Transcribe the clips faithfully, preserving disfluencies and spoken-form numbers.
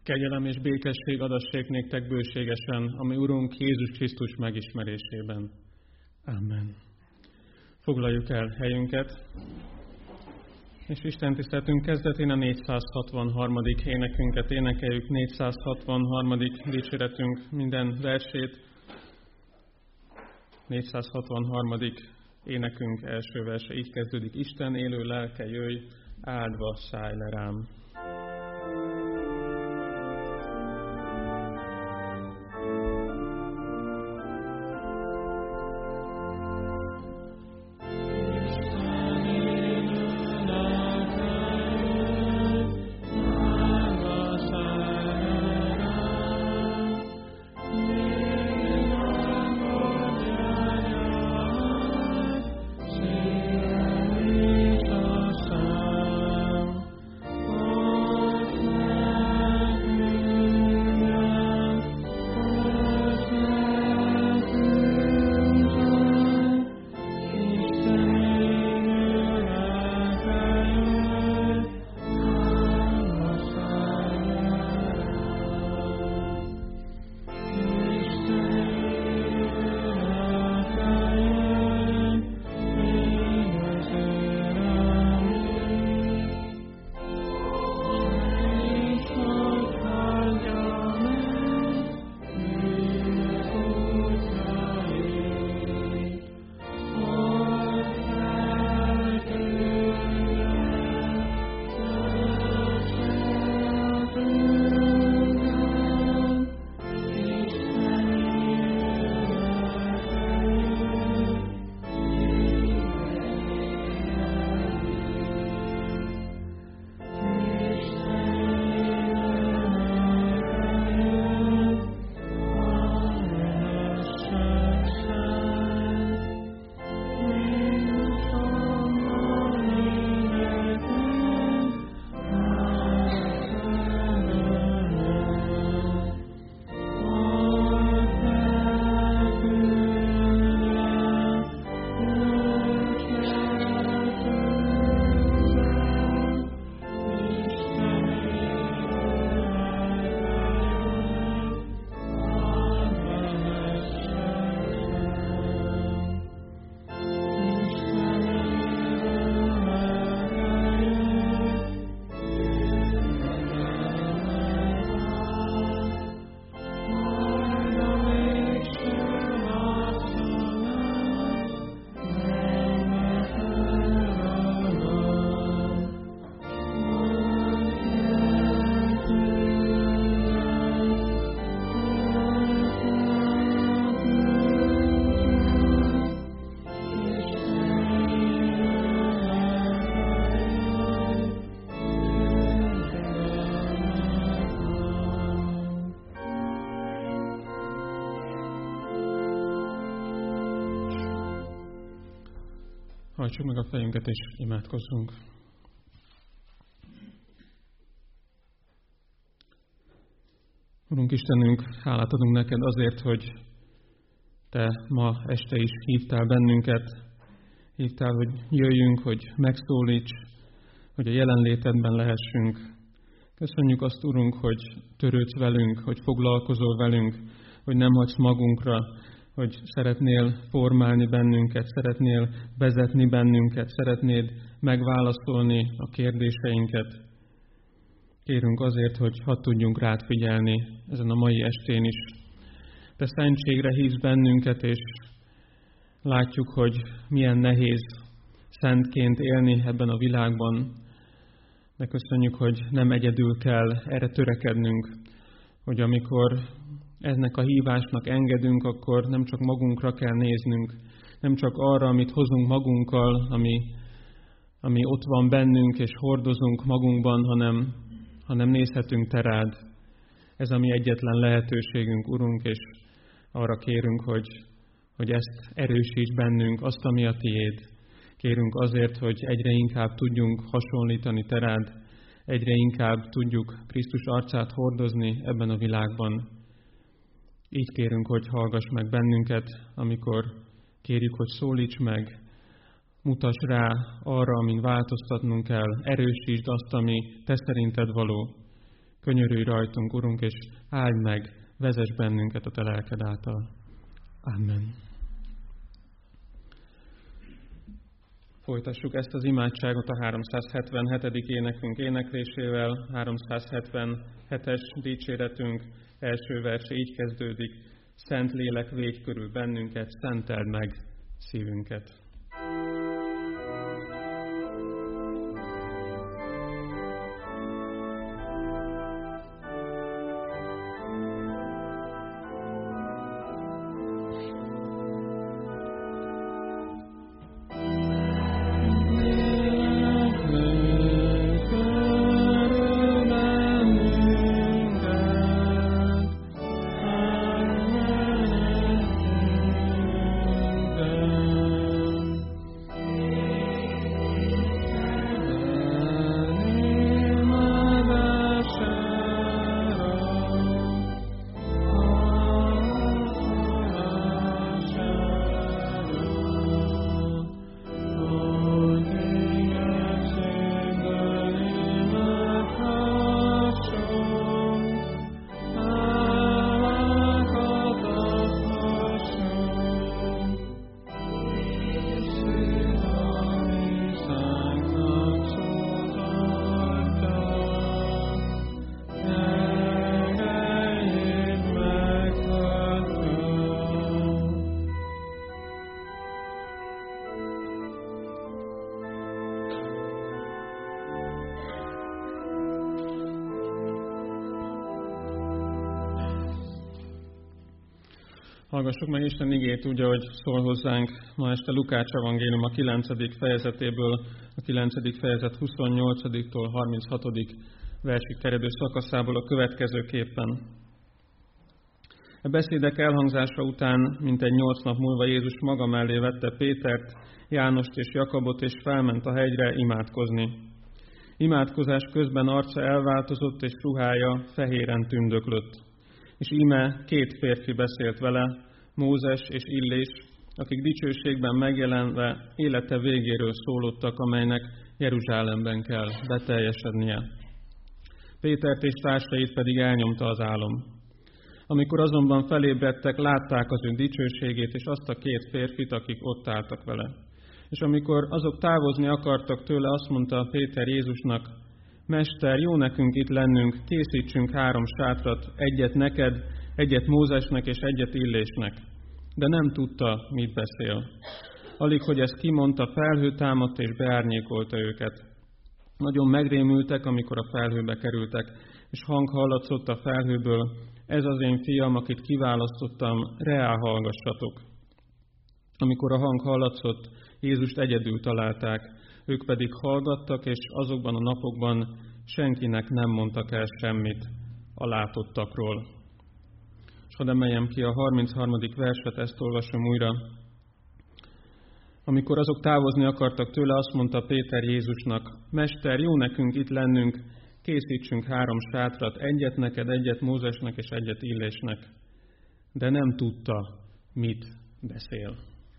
Kegyelem és békesség adassék néktek bőségesen, ami Urunk Jézus Krisztus megismerésében. Amen. Foglaljuk el helyünket, és Isten tiszteletünk kezdetén a négyszázhatvanharmadik énekünket énekeljük, négyszázhatvanharmadik dicséretünk minden versét. négyszázhatvanharmadik énekünk első verse így kezdődik: Isten élő lelke, jöjj, áldva szállj le rám. Hajtsuk meg a fejünket és imádkozzunk. Urunk Istenünk, hálát adunk neked azért, hogy Te ma este is hívtál bennünket, hívtál, hogy jöjjünk, hogy megszólíts, hogy a jelenlétedben lehessünk. Köszönjük azt, Urunk, hogy törődsz velünk, hogy foglalkozol velünk, hogy nem hagysz magunkra, hogy szeretnél formálni bennünket, szeretnél vezetni bennünket, szeretnéd megválaszolni a kérdéseinket. Kérünk azért, hogy hadd tudjunk rád figyelni ezen a mai estén is. Te szentségre hívsz bennünket, és látjuk, hogy milyen nehéz szentként élni ebben a világban. De köszönjük, hogy nem egyedül kell erre törekednünk, hogy amikor ennek a hívásnak engedünk, akkor nem csak magunkra kell néznünk, nem csak arra, amit hozunk magunkkal, ami, ami ott van bennünk és hordozunk magunkban, hanem, hanem nézhetünk te rád. Ez a mi egyetlen lehetőségünk, Urunk, és arra kérünk, hogy, hogy ezt erősíts bennünk, azt, ami a tiéd. Kérünk azért, hogy egyre inkább tudjunk hasonlítani te rád, egyre inkább tudjuk Krisztus arcát hordozni ebben a világban. Így kérünk, hogy hallgass meg bennünket, amikor kérjük, hogy szólíts meg, mutass rá arra, amin változtatnunk kell, erősítsd azt, ami te szerinted való. könyörülj rajtunk, Urunk, és áld meg, vezess bennünket a Te lelked által. Amen. Folytassuk ezt az imádságot a háromszázhetvenhetedik énekünk éneklésével. háromszázhetvenhetes dicséretünk első verse így kezdődik. Szent Lélek, védj körül bennünket, szenteld meg szívünket. Hallgassuk meg Isten igét úgy, ahogy szól hozzánk ma este Lukács evangélium a kilencedik fejezetéből, a kilencedik fejezet huszonnyolcadiktól harminchatodik versig terjedő szakaszából a következőképpen. A beszédek elhangzása után mintegy nyolc nap múlva Jézus maga mellé vette Pétert, Jánost és Jakabot, és felment a hegyre imádkozni. Imádkozás közben arca elváltozott, és ruhája fehéren tündöklött. És íme két férfi beszélt vele, Mózes és Illés, akik dicsőségben megjelenve élete végéről szólottak, amelynek Jeruzsálemben kell beteljesednie. Pétert és társait pedig elnyomta az álom. Amikor azonban felébredtek, látták az ő dicsőségét és azt a két férfit, akik ott álltak vele. És amikor azok távozni akartak tőle, azt mondta Péter Jézusnak: Mester, jó nekünk itt lennünk, készítsünk három sátrat, egyet neked, egyet Mózesnek és egyet Illésnek. De nem tudta, mit beszél. Alig, hogy ezt kimondta, felhő támadt és beárnyékolta őket. Nagyon megrémültek, amikor a felhőbe kerültek, és hang hallatszott a felhőből: ez az én fiam, akit kiválasztottam, reá hallgassatok. Amikor a hang hallatszott, Jézust egyedül találták, ők pedig hallgattak, és azokban a napokban senkinek nem mondtak el semmit a látottakról. És hadd emeljem ki a harmincharmadik verset, ezt olvasom újra. Amikor azok távozni akartak tőle, azt mondta Péter Jézusnak: Mester, jó nekünk itt lennünk, készítsünk három sátrat, egyet neked, egyet Mózesnek és egyet Illésnek. De nem tudta, mit beszél.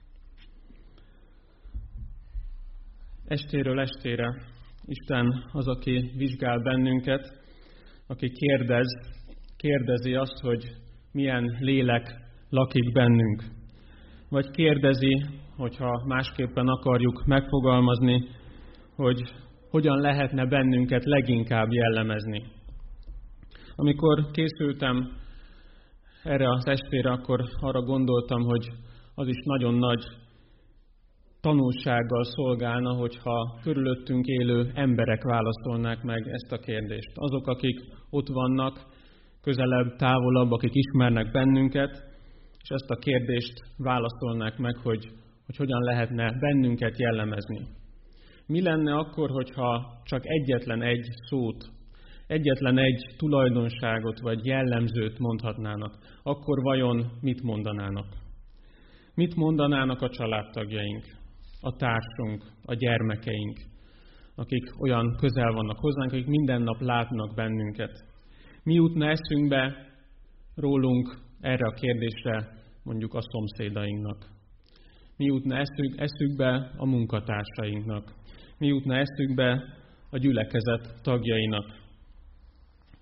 Estéről estére Isten az, aki vizsgál bennünket, aki kérdez, kérdezi azt, hogy milyen lélek lakik bennünk. Vagy kérdezi, hogyha másképpen akarjuk megfogalmazni, hogy hogyan lehetne bennünket leginkább jellemezni. Amikor készültem erre az estére, akkor arra gondoltam, hogy az is nagyon nagy tanulsággal szolgálna, hogyha körülöttünk élő emberek válaszolnák meg ezt a kérdést. Azok, akik ott vannak, közelebb, távolabb, akik ismernek bennünket, és ezt a kérdést válaszolnák meg, hogy, hogy hogyan lehetne bennünket jellemezni. Mi lenne akkor, hogyha csak egyetlen egy szót, egyetlen egy tulajdonságot vagy jellemzőt mondhatnának? Akkor vajon mit mondanának? Mit mondanának a családtagjaink, a társunk, a gyermekeink, akik olyan közel vannak hozzánk, akik minden nap látnak bennünket? Mi jutna eszünkbe rólunk erre a kérdésre mondjuk a szomszédainknak? Mi jutna eszükbe a munkatársainknak? Mi jutna eszükbe a gyülekezet tagjainak?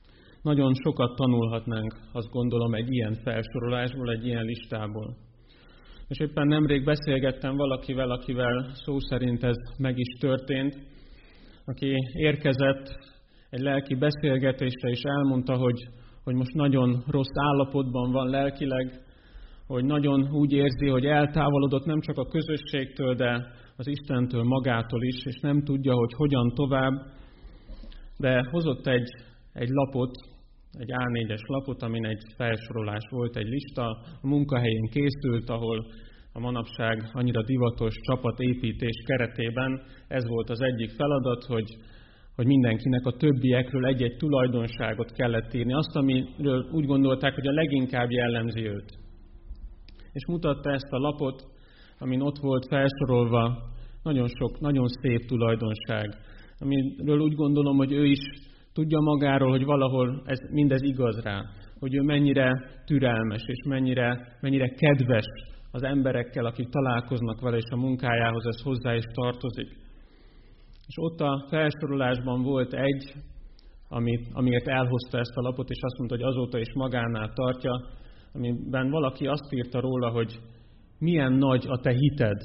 nagyon sokat tanulhatnánk, azt gondolom, egy ilyen felsorolásból, egy ilyen listából. És éppen nemrég beszélgettem valakivel, akivel szó szerint ez meg is történt, aki érkezett egy lelki beszélgetésre, és elmondta, hogy, hogy most nagyon rossz állapotban van lelkileg, hogy nagyon úgy érzi, hogy eltávolodott nem csak a közösségtől, de az Istentől magától is, és nem tudja, hogy hogyan tovább, de hozott egy, egy lapot, egy á négyes lapot, amin egy felsorolás volt, egy lista, a munkahelyén készült, ahol a manapság annyira divatos csapatépítés keretében ez volt az egyik feladat, hogy, hogy mindenkinek a többiekről egy-egy tulajdonságot kellett írni, azt, amiről úgy gondolták, hogy a leginkább jellemzi őt. És mutatta ezt a lapot, amin ott volt felsorolva nagyon sok, nagyon szép tulajdonság, amiről úgy gondolom, hogy ő is tudja magáról, hogy valahol ez mindez igaz rá, hogy ő mennyire türelmes, és mennyire, mennyire kedves az emberekkel, akik találkoznak vele, és a munkájához ez hozzá is tartozik. És ott a felsorolásban volt egy, amit, amiért elhozta ezt a lapot, és azt mondta, hogy azóta is magánál tartja, amiben valaki azt írta róla, hogy milyen nagy a te hited.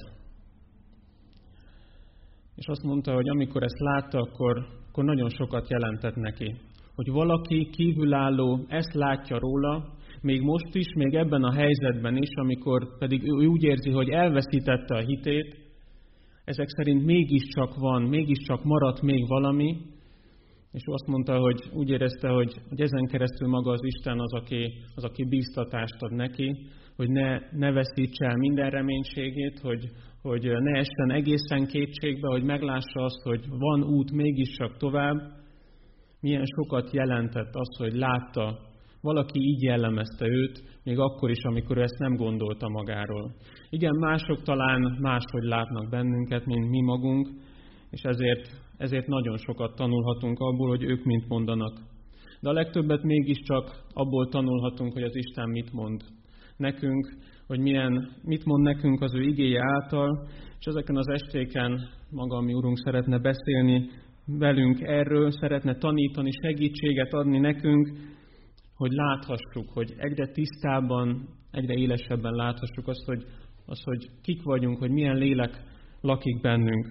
És azt mondta, hogy amikor ezt látta, akkor, akkor nagyon sokat jelentett neki. Hogy valaki kívülálló ezt látja róla, még most is, még ebben a helyzetben is, amikor pedig ő úgy érzi, hogy elveszítette a hitét, ezek szerint mégiscsak van, mégiscsak maradt még valami, és azt mondta, hogy úgy érezte, hogy, hogy ezen keresztül maga az Isten az, aki, az, aki bíztatást ad neki, hogy ne, ne veszítse el minden reménységét, hogy, hogy ne essen egészen kétségbe, hogy meglássa azt, hogy van út mégiscsak tovább. Milyen sokat jelentett az, hogy látta, valaki így jellemezte őt, még akkor is, amikor ő ezt nem gondolta magáról. Igen, mások talán máshogy látnak bennünket, mint mi magunk, és ezért, ezért nagyon sokat tanulhatunk abból, hogy ők mit mondanak. De a legtöbbet mégiscsak abból tanulhatunk, hogy az Isten mit mond nekünk, hogy milyen, mit mond nekünk az ő igéje által, és ezeken az estéken maga a mi Urunk szeretne beszélni velünk erről, szeretne tanítani, segítséget adni nekünk, hogy láthassuk, hogy egyre tisztábban, egyre élesebben láthassuk azt, hogy, azt, hogy kik vagyunk, hogy milyen lélek lakik bennünk.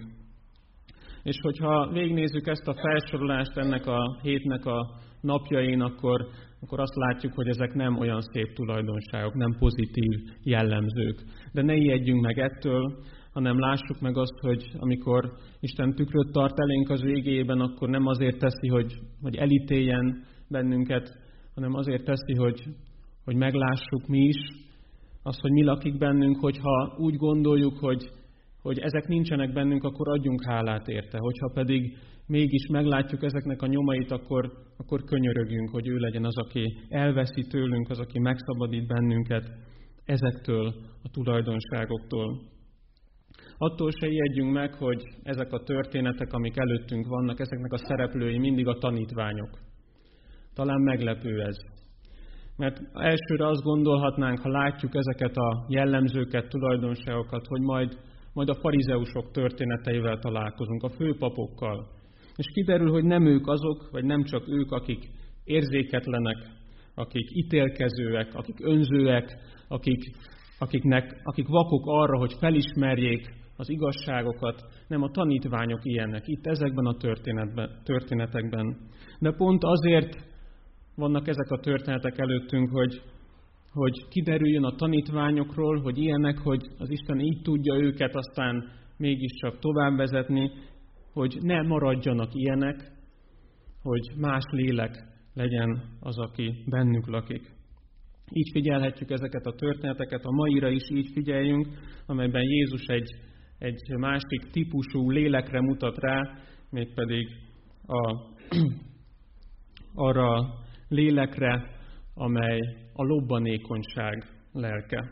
És hogyha végignézzük ezt a felsorolást ennek a hétnek a napjain, akkor, akkor azt látjuk, hogy ezek nem olyan szép tulajdonságok, nem pozitív jellemzők. De ne ijedjünk meg ettől, hanem lássuk meg azt, hogy amikor Isten tükröt tart elénk az ő igéjében, akkor nem azért teszi, hogy, hogy elítéljen bennünket, hanem azért teszi, hogy, hogy meglássuk mi is azt, hogy mi lakik bennünk, hogyha úgy gondoljuk, hogy, hogy ezek nincsenek bennünk, akkor adjunk hálát érte. Hogyha pedig mégis meglátjuk ezeknek a nyomait, akkor, akkor könyörögjünk, hogy ő legyen az, aki elveszi tőlünk, az, aki megszabadít bennünket ezektől a tulajdonságoktól. Attól se ijedjünk meg, hogy ezek a történetek, amik előttünk vannak, ezeknek a szereplői mindig a tanítványok. Talán meglepő ez. Mert elsőre azt gondolhatnánk, ha látjuk ezeket a jellemzőket, tulajdonságokat, hogy majd, majd a farizeusok történeteivel találkozunk, a főpapokkal. És kiderül, hogy nem ők azok, vagy nem csak ők, akik érzéketlenek, akik ítélkezőek, akik önzőek, akik, akiknek, akik vakok arra, hogy felismerjék az igazságokat, nem a tanítványok ilyenek, itt ezekben a történetekben. De pont azért vannak ezek a történetek előttünk, hogy, hogy kiderüljön a tanítványokról, hogy ilyenek, hogy az Isten így tudja őket aztán mégiscsak tovább vezetni, hogy ne maradjanak ilyenek, hogy más lélek legyen az, aki bennük lakik. Így figyelhetjük ezeket a történeteket, a maira is így figyeljünk, amelyben Jézus egy, egy másik típusú lélekre mutat rá, mégpedig a, arra a lélekre, amely a lobbanékonyság lelke.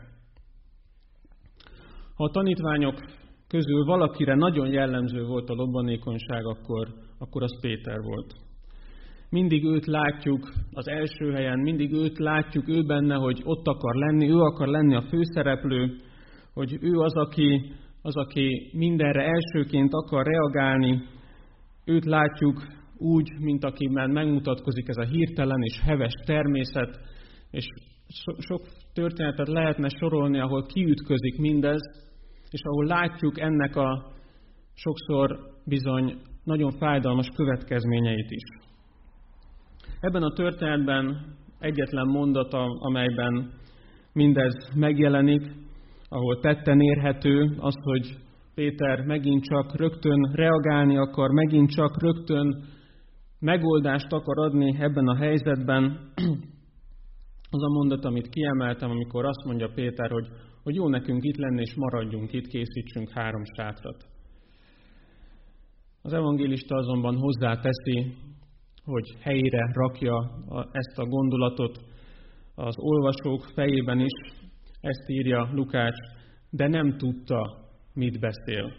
Ha a tanítványok közül valakire nagyon jellemző volt a lobbanékonyság, akkor, akkor az Péter volt. Mindig őt látjuk az első helyen, mindig őt látjuk ő benne, hogy ott akar lenni, ő akar lenni a főszereplő, hogy ő az, aki, az, aki mindenre elsőként akar reagálni. Őt látjuk úgy, mint akiben megmutatkozik ez a hirtelen és heves természet, és so- sok történetet lehetne sorolni, ahol kiütközik mindez, és ahol látjuk ennek a sokszor bizony nagyon fájdalmas következményeit is. Ebben a történetben egyetlen mondat, amelyben mindez megjelenik, ahol tetten érhető az, hogy Péter megint csak rögtön reagálni akar, megint csak rögtön megoldást akar adni ebben a helyzetben. Az a mondat, amit kiemeltem, amikor azt mondja Péter, hogy, hogy jó nekünk itt lenni, és maradjunk itt, készítsünk három sátrat. Az evangélista azonban hozzáteszi, hogy helyére rakja ezt a gondolatot az olvasók fejében is, ezt írja Lukács, de nem tudta, mit beszél.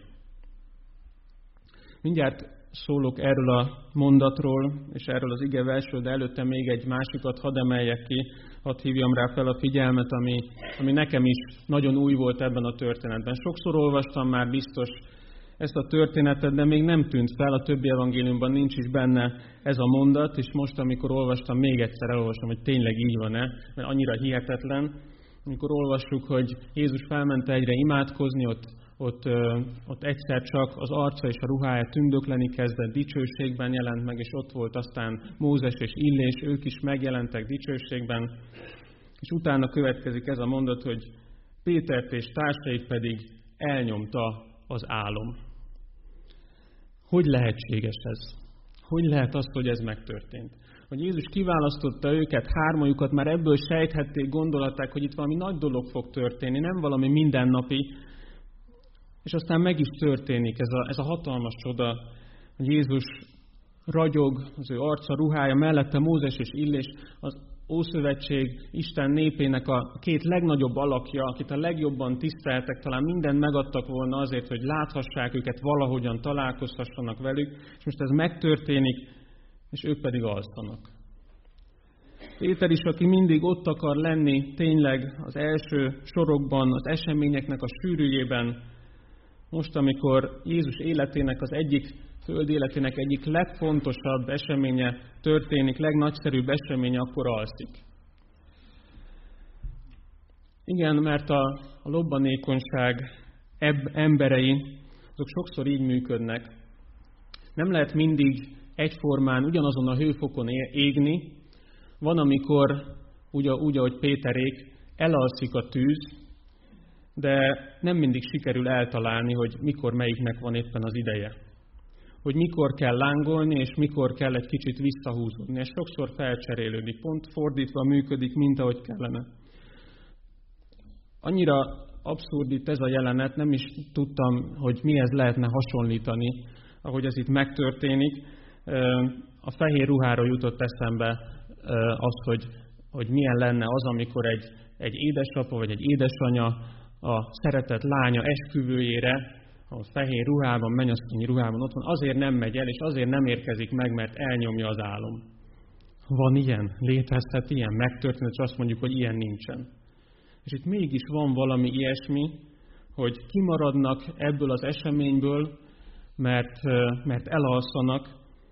Mindjárt szólok erről a mondatról, és erről az igeversről, de előtte még egy másikat hadd emeljek ki, hadd hívjam rá fel a figyelmet, ami, ami nekem is nagyon új volt ebben a történetben. Sokszor olvastam már biztos ezt a történetet, de még nem tűnt fel, a többi evangéliumban nincs is benne ez a mondat, és most, amikor olvastam, még egyszer elolvastam, hogy tényleg így van-e, mert annyira hihetetlen. Amikor olvassuk, hogy Jézus felment egyre imádkozni, ott, ott, ott egyszer csak az arca és a ruhája tündökleni kezdett, dicsőségben jelent meg, és ott volt aztán Mózes és Illés, ők is megjelentek dicsőségben, és utána következik ez a mondat, hogy Pétert és társait pedig elnyomta az álom. Hogy lehetséges ez? Hogy lehet az, hogy ez megtörtént? Hogy Jézus kiválasztotta őket, hármajukat, már ebből sejthették, gondolták, hogy itt valami nagy dolog fog történni, nem valami mindennapi, és aztán meg is történik ez a, ez a hatalmas csoda, hogy Jézus ragyog, az ő arca, ruhája, mellette Mózes és Illés, az Ószövetség Isten népének a két legnagyobb alakja, akit a legjobban tiszteltek, talán mindent megadtak volna azért, hogy láthassák őket, valahogyan találkozhassanak velük, és most ez megtörténik, és ők pedig alszanak. Péter is, aki mindig ott akar lenni, tényleg az első sorokban, az eseményeknek a sűrűjében, most, amikor Jézus életének az egyik, föld életének egyik legfontosabb eseménye történik, legnagyszerűbb eseménye, akkor alszik. Igen, mert a, a lobbanékonyság ebb, emberei, azok sokszor így működnek. Nem lehet mindig egyformán, ugyanazon a hőfokon égni. Van, amikor, úgy, úgy ahogy Péterék, elalszik a tűz, de nem mindig sikerül eltalálni, hogy mikor melyiknek van éppen az ideje. Hogy mikor kell lángolni, és mikor kell egy kicsit visszahúzódni. És sokszor felcserélődik, pont fordítva működik, mint ahogy kellene. Annyira abszurd itt ez a jelenet, nem is tudtam, hogy mihez lehetne hasonlítani, ahogy ez itt megtörténik. A fehér ruháról jutott eszembe az, hogy, hogy milyen lenne az, amikor egy, egy édesapa vagy egy édesanya a szeretett lánya esküvőjére, a fehér ruhában, mennyasszonyi ruhában ott van, azért nem megy el, és azért nem érkezik meg, mert elnyomja az álom. Van ilyen? Létezhet ilyen? Megtörtént, és azt mondjuk, hogy ilyen nincsen. És itt mégis van valami ilyesmi, hogy kimaradnak ebből az eseményből, mert, mert elalszanak.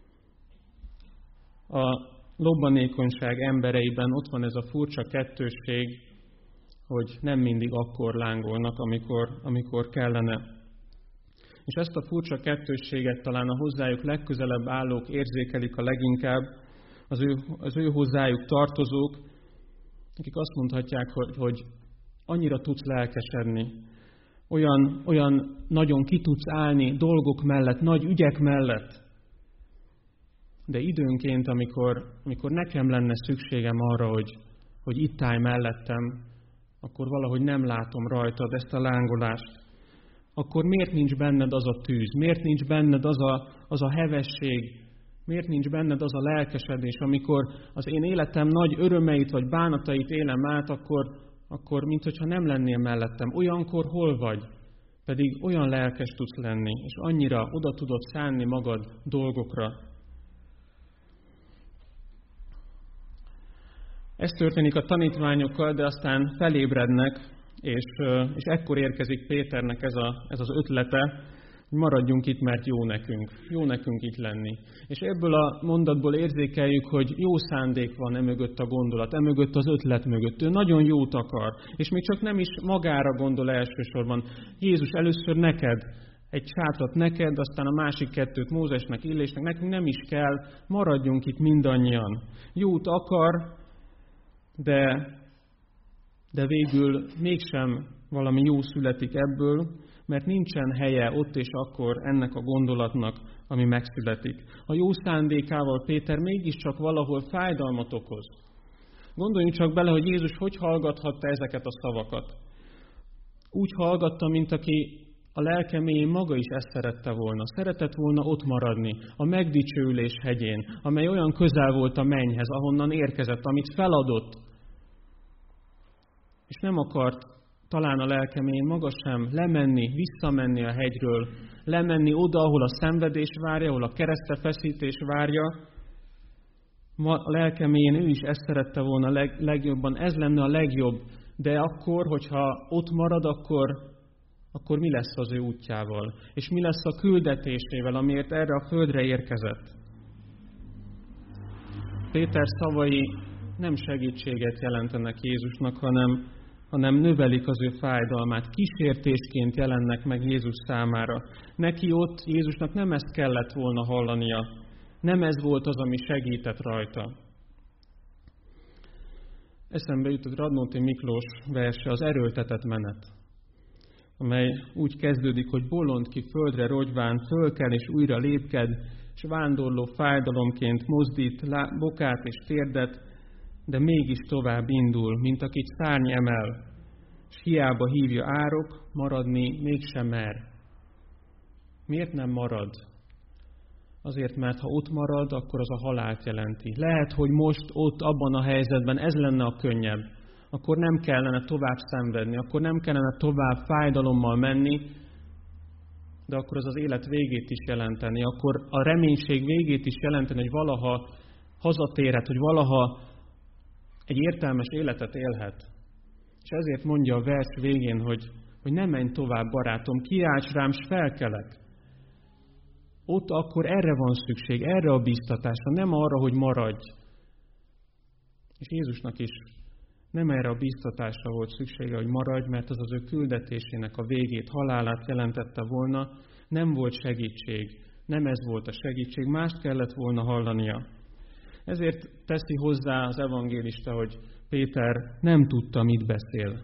A lobbanékonyság embereiben ott van ez a furcsa kettősség, hogy nem mindig akkor lángolnak, amikor, amikor kellene. És ezt a furcsa kettősséget talán a hozzájuk legközelebb állók érzékelik a leginkább, az ő, az ő hozzájuk tartozók, akik azt mondhatják, hogy, hogy annyira tudsz lelkesedni, olyan, olyan nagyon ki tudsz állni dolgok mellett, nagy ügyek mellett, de időnként, amikor, amikor nekem lenne szükségem arra, hogy, hogy itt állj mellettem, akkor valahogy nem látom rajtad ezt a lángolást. Akkor miért nincs benned az a tűz? Miért nincs benned az a, az a hevesség? Miért nincs benned az a lelkesedés? Amikor az én életem nagy örömeit vagy bánatait élem át, akkor, akkor minthogyha nem lennél mellettem. Olyankor hol vagy? Pedig olyan lelkes tudsz lenni, és annyira oda tudod szánni magad dolgokra. Ez történik a tanítványokkal, de aztán felébrednek, és, és ekkor érkezik Péternek ez, a, ez az ötlete, Maradjunk itt, mert jó nekünk. Jó nekünk itt lenni. És ebből a mondatból érzékeljük, hogy jó szándék van emögött a gondolat, emögött az ötlet mögött. Ő nagyon jót akar. És még csak nem is magára gondol elsősorban. Jézus először neked, egy sátrat neked, aztán a másik kettőt Mózesnek, Illésnek, nekünk nem is kell, maradjunk itt mindannyian. Jót akar, de, de végül mégsem valami jó születik ebből, mert nincsen helye ott és akkor ennek a gondolatnak, ami megszületik. A jó szándékával Péter mégiscsak valahol fájdalmat okoz. Gondoljunk csak bele, hogy Jézus hogy hallgathatta ezeket a szavakat. Úgy hallgatta, mint aki a lelke mélyén maga is ezt szerette volna. Szeretett volna ott maradni, a megdicsőülés hegyén, amely olyan közel volt a mennyhez, ahonnan érkezett, amit feladott. És nem akart talán a lelke mélyén maga sem lemenni, visszamenni a hegyről, lemenni oda, ahol a szenvedés várja, ahol a keresztfeszítés várja. Ma a lelke mélyén ő is ezt szerette volna leg, legjobban, ez lenne a legjobb, de akkor, hogyha ott marad, akkor, akkor mi lesz az ő útjával? És mi lesz a küldetésével, amiért erre a földre érkezett? Péter szavai nem segítséget jelentenek Jézusnak, hanem hanem növelik az ő fájdalmát, kísértésként jelennek meg Jézus számára. Neki ott Jézusnak nem ezt kellett volna hallania, nem ez volt az, ami segített rajta. Eszembe jutott Radnóti Miklós verse, az erőltetett menet, amely úgy kezdődik, hogy bolond ki földre rogyván, fölkel és újra lépked, és vándorló fájdalomként mozdít bokát és térdet, de mégis tovább indul, mint akit szárny emel, és hiába hívja árok, maradni mégsem mer. Miért nem marad? Azért, mert ha ott marad, akkor az a halált jelenti. Lehet, hogy most ott, abban a helyzetben ez lenne a könnyebb. Akkor nem kellene tovább szenvedni, akkor nem kellene tovább fájdalommal menni, de akkor az az élet végét is jelenteni, akkor a reménység végét is jelenteni, hogy valaha hazatérhet, hogy valaha egy értelmes életet élhet. És ezért mondja a vers végén, hogy, hogy ne menj tovább, barátom, kiálts rám, s felkelek. Ott akkor erre van szükség, erre a bíztatásra, nem arra, hogy maradj. És Jézusnak is nem erre a bíztatásra volt szüksége, hogy maradj, mert az az ő küldetésének a végét, halálát jelentette volna, nem volt segítség, nem ez volt a segítség, mást kellett volna hallania. Ezért teszi hozzá az evangélista, hogy Péter nem tudta, mit beszél.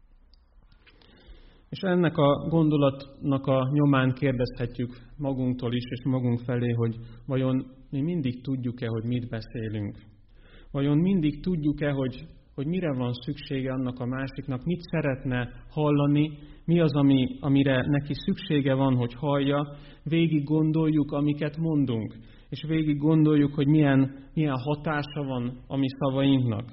És ennek a gondolatnak a nyomán kérdezhetjük magunktól is, és magunk felé, hogy vajon mi mindig tudjuk-e, hogy mit beszélünk? Vajon mindig tudjuk-e, hogy, hogy mire van szüksége annak a másiknak, mit szeretne hallani, mi az, ami, amire neki szüksége van, hogy hallja, végig gondoljuk, amiket mondunk, és végig gondoljuk, hogy milyen, milyen hatása van a mi szavainknak.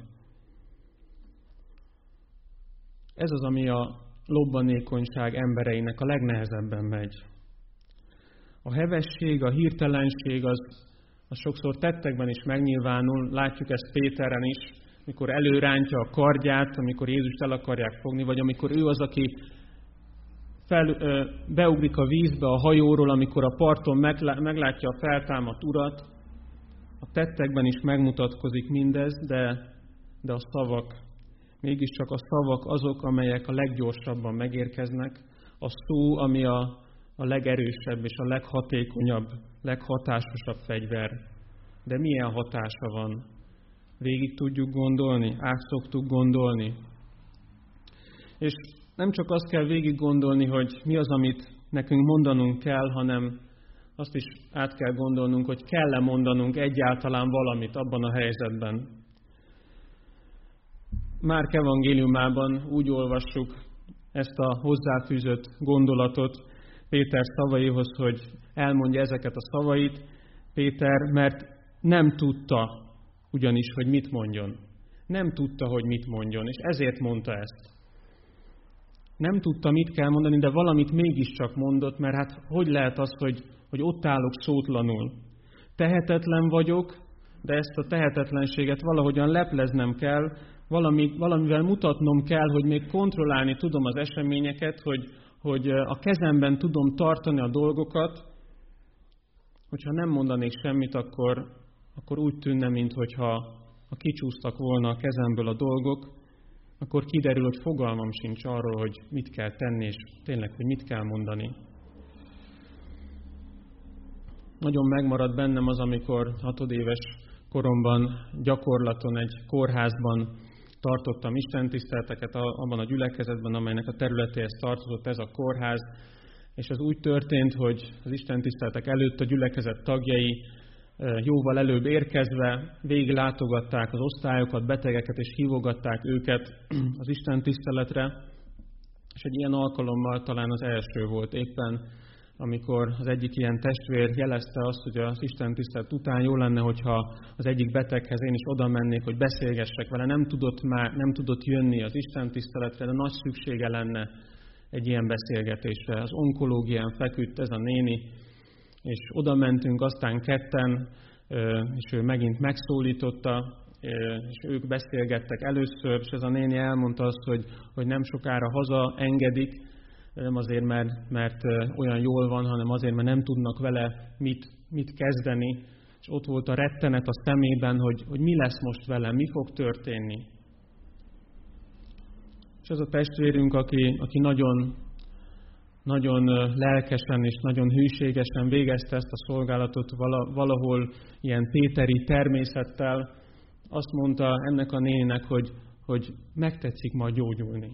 Ez az, ami a lobbanékonyság embereinek a legnehezebben megy. A hevesség, a hirtelenség az, az sokszor tettekben is megnyilvánul, látjuk ezt Péteren is, amikor előrántja a kardját, amikor Jézust el akarják fogni, vagy amikor ő az, aki fel, ö, beugrik a vízbe a hajóról, amikor a parton meglátja a feltámadt urat. A tettekben is megmutatkozik mindez, de, de a szavak, mégiscsak a szavak azok, amelyek a leggyorsabban megérkeznek, a szó, ami a, a legerősebb és a leghatékonyabb, leghatásosabb fegyver. De milyen hatása van? Végig tudjuk gondolni, át szoktuk gondolni. És nem csak azt kell végig gondolni, hogy mi az, amit nekünk mondanunk kell, hanem azt is át kell gondolnunk, hogy kell-e mondanunk egyáltalán valamit abban a helyzetben. Márk evangéliumában úgy olvassuk ezt a hozzáfűzött gondolatot Péter szavaihoz, hogy elmondja ezeket a szavait Péter, mert nem tudta ugyanis, hogy mit mondjon. Nem tudta, hogy mit mondjon, és ezért mondta ezt. Nem tudta, mit kell mondani, de valamit mégiscsak mondott, mert hát hogy lehet az, hogy, hogy ott állok szótlanul. Tehetetlen vagyok, de ezt a tehetetlenséget valahogyan lepleznem kell, valami, valamivel mutatnom kell, hogy még kontrollálni tudom az eseményeket, hogy, hogy a kezemben tudom tartani a dolgokat, hogyha nem mondanék semmit, akkor, akkor úgy tűnne, minthogyha ha kicsúsztak volna a kezemből a dolgok, akkor kiderül, hogy fogalmam sincs arról, hogy mit kell tenni, és tényleg, hogy mit kell mondani. Nagyon megmaradt bennem az, amikor hatodéves koromban gyakorlaton egy kórházban tartottam istentiszteleteket abban a gyülekezetben, amelynek a területéhez tartozott ez a kórház, és az úgy történt, hogy az istentiszteletek előtt a gyülekezet tagjai jóval előbb érkezve végiglátogatták az osztályokat, betegeket, és hívogatták őket az istentiszteletre, és egy ilyen alkalommal talán az első volt éppen, amikor az egyik ilyen testvér jelezte azt, hogy az istentisztelet után jó lenne, hogyha az egyik beteghez én is oda mennék, hogy beszélgessek vele. Nem tudott már, nem tudott jönni az istentiszteletre, de nagy szüksége lenne egy ilyen beszélgetésre. Az onkológián feküdt ez a néni, és oda mentünk aztán ketten, és ő megint megszólította, és ők beszélgettek először, és ez a néni elmondta azt, hogy, hogy nem sokára haza engedik, nem azért, mert, mert olyan jól van, hanem azért, mert nem tudnak vele mit, mit kezdeni, és ott volt a rettenet a szemében, hogy, hogy mi lesz most velem, mi fog történni. És ez a testvérünk, aki, aki nagyon, nagyon lelkesen és nagyon hűségesen végezte ezt a szolgálatot valahol ilyen péteri természettel, azt mondta ennek a néninek, hogy, hogy megtetszik majd gyógyulni.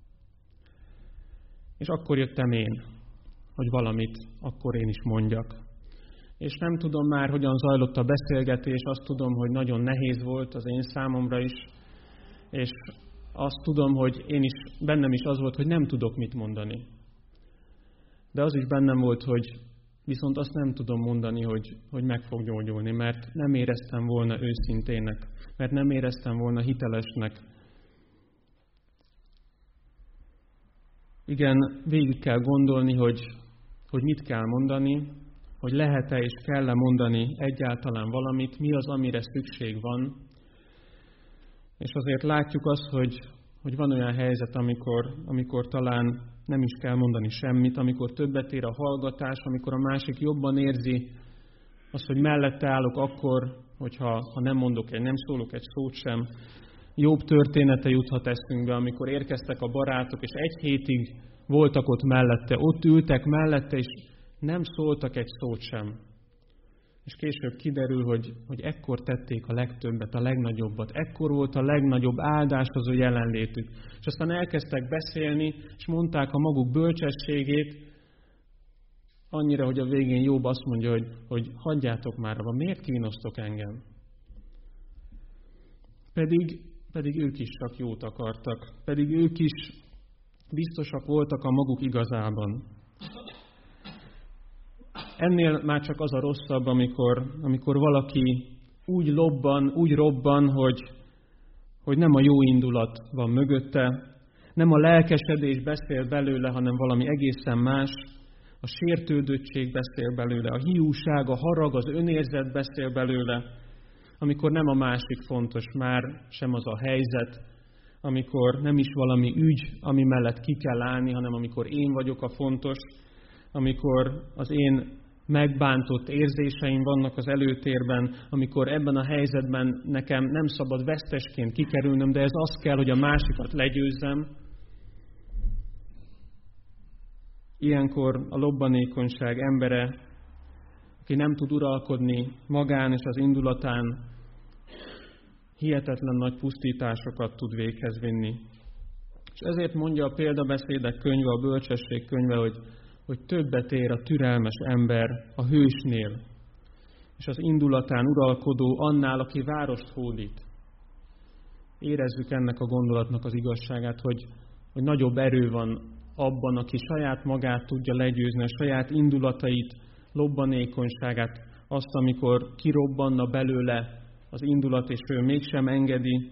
És akkor jöttem én, hogy valamit akkor én is mondjak. És nem tudom már, hogyan zajlott a beszélgetés, azt tudom, hogy nagyon nehéz volt az én számomra is, és azt tudom, hogy én is, bennem is az volt, hogy nem tudok mit mondani. De az is bennem volt, hogy viszont azt nem tudom mondani, hogy, hogy meg fog gyógyulni, mert nem éreztem volna őszintének, mert nem éreztem volna hitelesnek. Igen, végig kell gondolni, hogy, hogy mit kell mondani, hogy lehet-e és kell-e mondani egyáltalán valamit, mi az, amire szükség van. És azért látjuk azt, hogy, hogy van olyan helyzet, amikor, amikor talán nem is kell mondani semmit, amikor többet ér a hallgatás, amikor a másik jobban érzi azt, hogy mellette állok akkor, hogyha ha nem mondok egy, nem szólok egy szót sem. Jobb története juthat eszünkbe, amikor érkeztek a barátok, és egy hétig voltak ott mellette, ott ültek mellette, és nem szóltak egy szót sem. És később kiderül, hogy, hogy ekkor tették a legtöbbet, a legnagyobbat. Ekkor volt a legnagyobb áldás az ő jelenlétük. És aztán elkezdtek beszélni, és mondták a maguk bölcsességét, annyira, hogy a végén Jobb azt mondja, hogy, hogy hagyjátok már abba, miért kínosztok engem? Pedig, pedig ők is csak jót akartak, pedig ők is biztosak voltak a maguk igazában. Ennél már csak az a rosszabb, amikor, amikor valaki úgy lobban, úgy robban, hogy, hogy nem a jó indulat van mögötte, nem a lelkesedés beszél belőle, hanem valami egészen más, a sértődöttség beszél belőle, a hiúság, a harag, az önérzet beszél belőle, amikor nem a másik fontos, már sem az a helyzet, amikor nem is valami ügy, ami mellett ki kell állni, hanem amikor én vagyok a fontos, amikor az én megbántott érzéseim vannak az előtérben, amikor ebben a helyzetben nekem nem szabad vesztesként kikerülnöm, de ez az kell, hogy a másikat legyőzzem. Ilyenkor a lobbanékonyság embere, aki nem tud uralkodni magán és az indulatán, hihetetlen nagy pusztításokat tud véghez vinni. És ezért mondja a példabeszédek könyve, a bölcsesség könyve, hogy, hogy többet ér a türelmes ember a hősnél, és az indulatán uralkodó annál, aki várost hódít. Érezzük ennek a gondolatnak az igazságát, hogy, hogy nagyobb erő van abban, aki saját magát tudja legyőzni, a saját indulatait, lobbanékonyságát, azt, amikor kirobbanna belőle az indulat, és ő mégsem engedi.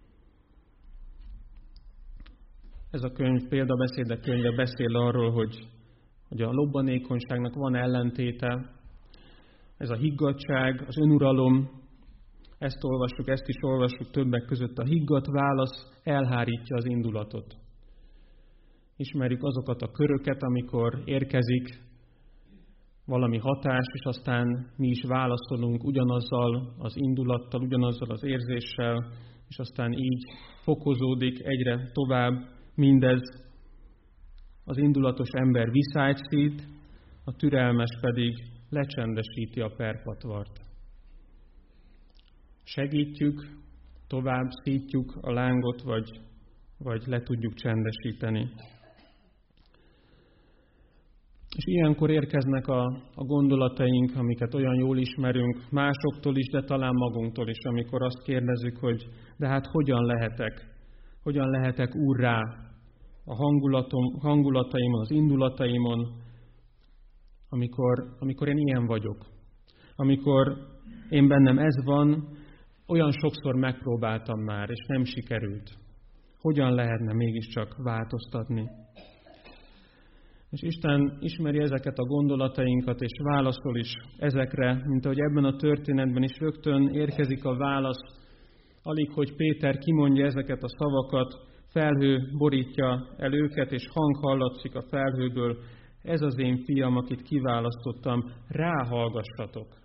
Ez a könyv, példabeszédek könyve beszél arról, hogy, hogy a lobbanékonyságnak van ellentéte. Ez a higgadtság, az önuralom, ezt olvassuk, ezt is olvassuk többek között. A higgadt válasz elhárítja az indulatot. ismerjük azokat a köröket, amikor érkezik valami hatás, és aztán mi is válaszolunk ugyanazzal az indulattal, ugyanazzal az érzéssel, és aztán így fokozódik egyre tovább mindez. Az indulatos ember viszályt szít, a türelmes pedig lecsendesíti a perpatvart. Segítjük, tovább szítjuk a lángot, vagy, vagy le tudjuk csendesíteni. És ilyenkor érkeznek a, a gondolataink, amiket olyan jól ismerünk, másoktól is, de talán magunktól is, amikor azt kérdezzük, hogy de hát hogyan lehetek? Hogyan lehetek úrrá a hangulatom, hangulataimon, az indulataimon, amikor, amikor én ilyen vagyok. Amikor én bennem ez van, olyan sokszor megpróbáltam már, és nem sikerült. Hogyan lehetne mégiscsak változtatni? És Isten ismeri ezeket a gondolatainkat, és válaszol is ezekre, mint ahogy ebben a történetben is rögtön érkezik a válasz. Alig, hogy Péter kimondja ezeket a szavakat, felhő borítja el őket, és hang hallatszik a felhőből. Ez az én fiam, akit kiválasztottam, ráhallgassatok.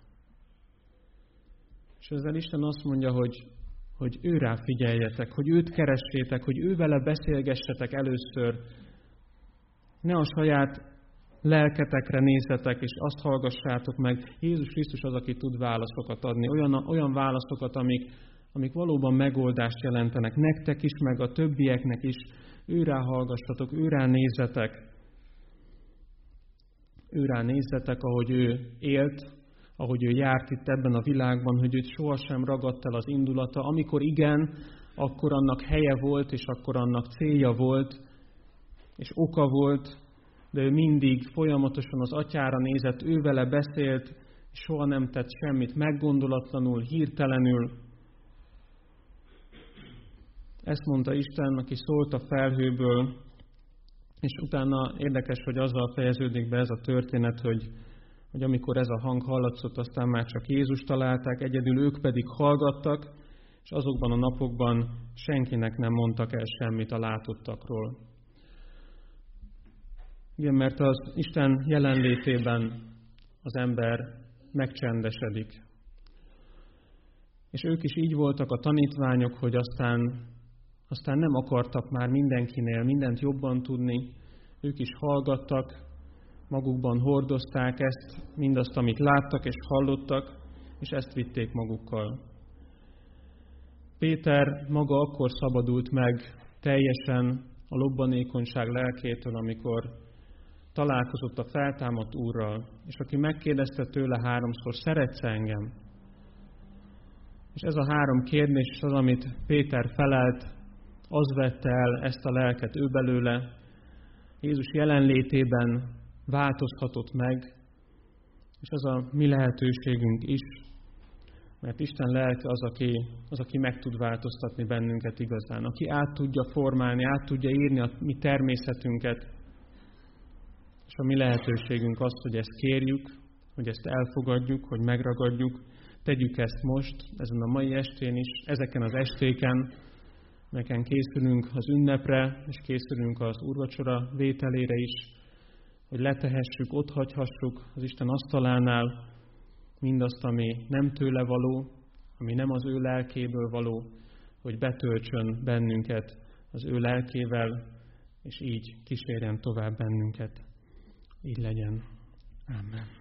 És ezzel Isten azt mondja, hogy, hogy őrá figyeljetek, hogy őt keressétek, hogy ővele beszélgessetek először. Ne a saját lelketekre nézzetek, és azt hallgassátok meg. Jézus Krisztus az, aki tud válaszokat adni. Olyan, olyan válaszokat, amik, amik valóban megoldást jelentenek. Nektek is, meg a többieknek is. Őrá hallgassatok, őrá nézzetek. Őrá nézzetek, ahogy ő élt, ahogy ő járt itt ebben a világban, hogy őt sohasem ragadt el az indulata. Amikor igen, akkor annak helye volt, és akkor annak célja volt, és oka volt, de ő mindig folyamatosan az atyára nézett, ő vele beszélt, és soha nem tett semmit meggondolatlanul, hirtelenül. Ezt mondta Isten, aki szólt a felhőből, és utána érdekes, hogy azzal fejeződik be ez a történet, hogy, hogy amikor ez a hang hallatszott, aztán már csak Jézus találták, egyedül ők pedig hallgattak, és azokban a napokban senkinek nem mondtak el semmit a látottakról. Igen, mert az Isten jelenlétében az ember megcsendesedik. És ők is így voltak a tanítványok, hogy aztán, aztán nem akartak már mindenkinél mindent jobban tudni. Ők is hallgattak, magukban hordozták ezt, mindazt, amit láttak és hallottak, és ezt vitték magukkal. Péter maga akkor szabadult meg teljesen a lobbanékonyság lelkétől, amikor találkozott a feltámadt Úrral, és aki megkérdezte tőle háromszor, szeretsz engem? És ez a három kérdés az, amit Péter felelt, az vette el ezt a lelket ő belőle. Jézus jelenlétében változhatott meg, és az a mi lehetőségünk is, mert Isten lelke az, aki, az, aki meg tud változtatni bennünket igazán, aki át tudja formálni, át tudja írni a mi természetünket, és a mi lehetőségünk az, hogy ezt kérjük, hogy ezt elfogadjuk, hogy megragadjuk, tegyük ezt most, ezen a mai estén is, ezeken az estéken, melyeken készülünk az ünnepre, és készülünk az úrvacsora vételére is, hogy letehessük, otthagyhassuk az Isten asztalánál mindazt, ami nem tőle való, ami nem az ő lelkéből való, hogy betöltsön bennünket az ő lelkével, és így kísérjen tovább bennünket. Így legyen. Amen.